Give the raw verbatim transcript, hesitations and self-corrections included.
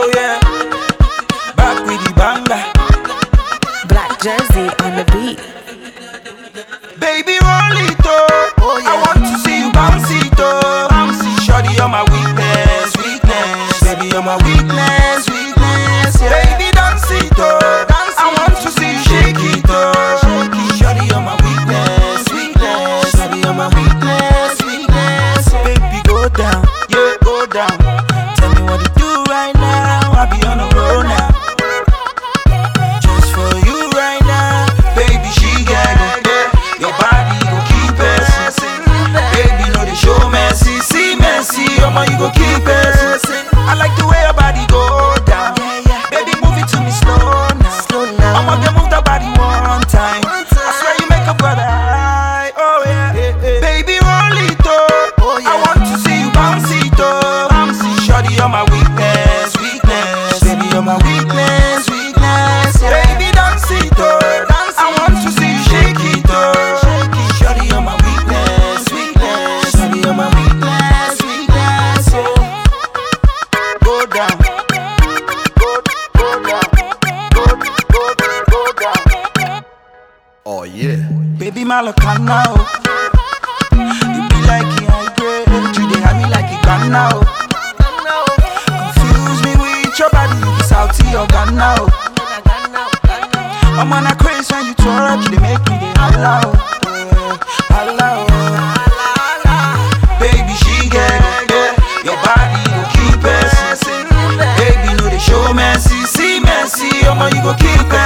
Oh yeah, back with the banger. Black Jersey on the beat. Baby, roll it oh. Oh yeah. I want to see you bounce it oh. Bounce it, shorty, you're my weakness, weakness. Baby, you're my weakness, weakness. Yeah. Baby, dance it oh. Dance I want to see you shake it oh. Shake it, shorty, you're my weakness, weakness. Shorty, you're my weakness, weakness. Baby, go down, yeah, go down. Tell me what to do right now. I be on a roll now. Just for you right now, baby, she get it. Your body go keep it. Baby, no they show mercy, see mercy. Oh my, you go keep it. I like the way your body go down. Baby, move it to me slow now. I'm gonna move that body one time. I swear you make a brother high. Oh yeah, baby, roll it oh. I want to see you bounce it oh. Bounce it, shorty, you're my weakness, weakness. Baby, you're my weakness, weakness. Baby, dance it oh. I want to see you shake it oh. Shorty, you're my weakness, weakness. Shorty, you're my weakness, weakness. Oh, go down, go, go down, go, go, go down. Oh yeah. Baby, Malakana oh. You be like it high grade, you dey have me like it Ghana oh. Confuse me with your body, you be Saudi or Ghana oh. I'm on a craze when you twerk, you dey make me dey holla oh. Holla oh. Baby, she get it, yeah. Your body go keep it. Baby, no they show mercy, see mercy. Oh my, you go keep it.